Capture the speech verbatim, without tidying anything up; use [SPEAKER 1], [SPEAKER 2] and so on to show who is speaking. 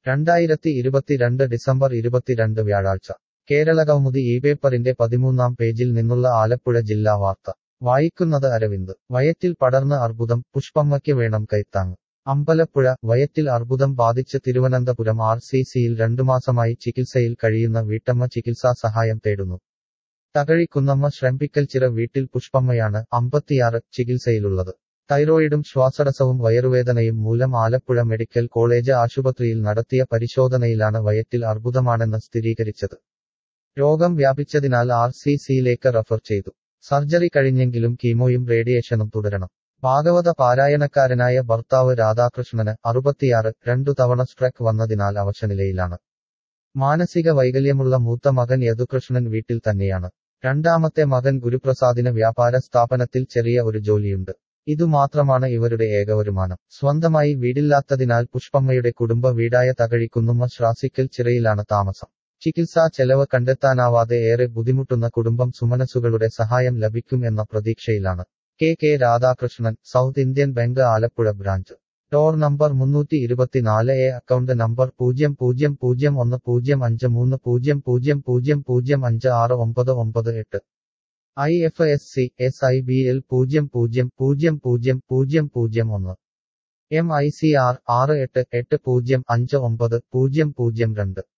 [SPEAKER 1] രണ്ടായിരത്തി ഇരുപത്തിരണ്ട് ഡിസംബർ ഇരുപത്തിരണ്ട് വ്യാഴാഴ്ച കേരളകൗമുദി ഈ പേപ്പറിന്റെ പതിമൂന്നാം പേജിൽ നിന്നുള്ള ആലപ്പുഴ ജില്ലാ വാർത്ത വായിക്കുന്നത് അരവിന്ദ് വയറ്റിൽ പടർന്ന് അർബുദം പുഷ്പമ്മയ്ക്ക് വേണം കൈത്താങ് അമ്പലപ്പുഴ വയറ്റിൽ അർബുദം ബാധിച്ച് തിരുവനന്തപുരം ആർ സി സിയിൽ രണ്ടുമാസമായി ചികിത്സയിൽ കഴിയുന്ന വീട്ടമ്മ ചികിത്സാ സഹായം തേടുന്നു തകഴിക്കുന്നമ്മ ശ്രംപിക്കൽച്ചിറ വീട്ടിൽ പുഷ്പമ്മയാണ് അമ്പത്തിയാറ് ചികിത്സയിലുള്ളത് തൈറോയിഡും ശ്വാസതടസ്സവും വയറുവേദനയും മൂലം ആലപ്പുഴ മെഡിക്കൽ കോളേജ് ആശുപത്രിയിൽ നടത്തിയ പരിശോധനയിലാണ് വയറ്റിൽ അർബുദമാണെന്ന് സ്ഥിരീകരിച്ചത് രോഗം വ്യാപിച്ചതിനാൽ ആർ സി സിയിലേക്ക് റഫർ ചെയ്തു സർജറി കഴിഞ്ഞെങ്കിലും കീമോയും റേഡിയേഷനും തുടരണം ഭാഗവത പാരായണക്കാരനായ ഭർത്താവ് രാധാകൃഷ്ണന് അറുപത്തിയാറ് രണ്ടു തവണ സ്ട്രെക്ക് വന്നതിനാൽ അവശനിലയിലാണ് മാനസിക വൈകല്യമുള്ള മൂത്ത മകൻ യദുകൃഷ്ണൻ വീട്ടിൽ തന്നെയാണ് രണ്ടാമത്തെ മകൻ ഗുരുപ്രസാദിന് വ്യാപാര സ്ഥാപനത്തിൽ ചെറിയ ഒരു ജോലിയുണ്ട് ഇതുമാത്രമാണ് ഇവരുടെ ഏക വരുമാനം സ്വന്തമായി വീടില്ലാത്തതിനാൽ പുഷ്പമ്മയുടെ കുടുംബ വീടായ തകഴിക്കുന്നുമ്മ ശ്രാസിക്കൽ ചിറയിലാണ് താമസം ചികിത്സാ ചെലവ് കണ്ടെത്താനാവാതെ ഏറെ ബുദ്ധിമുട്ടുന്ന കുടുംബം സുമനസുകളുടെ സഹായം ലഭിക്കും എന്ന പ്രതീക്ഷയിലാണ് K K Radhakrishnan South Indian Bank Alappuzha branch door number മുന്നൂറ്റി ഇരുപത്തിനാല് എ അക്കൗണ്ട് നമ്പർ പൂജ്യം പൂജ്യം പൂജ്യം ഒന്ന് പൂജ്യം അഞ്ച് മൂന്ന് പൂജ്യം പൂജ്യം പൂജ്യം പൂജ്യം അഞ്ച് ആറ് ഒമ്പത് ഒമ്പത് എട്ട് I F S C S I B L പൂജ്യം പൂജ്യം പൂജ്യം പൂജ്യം പൂജ്യം പൂജ്യം ഒന്ന് എം ഐ സി ആർ ആറ് എട്ട് എട്ട് പൂജ്യം അഞ്ച് ഒമ്പത് പൂജ്യം പൂജ്യം രണ്ട്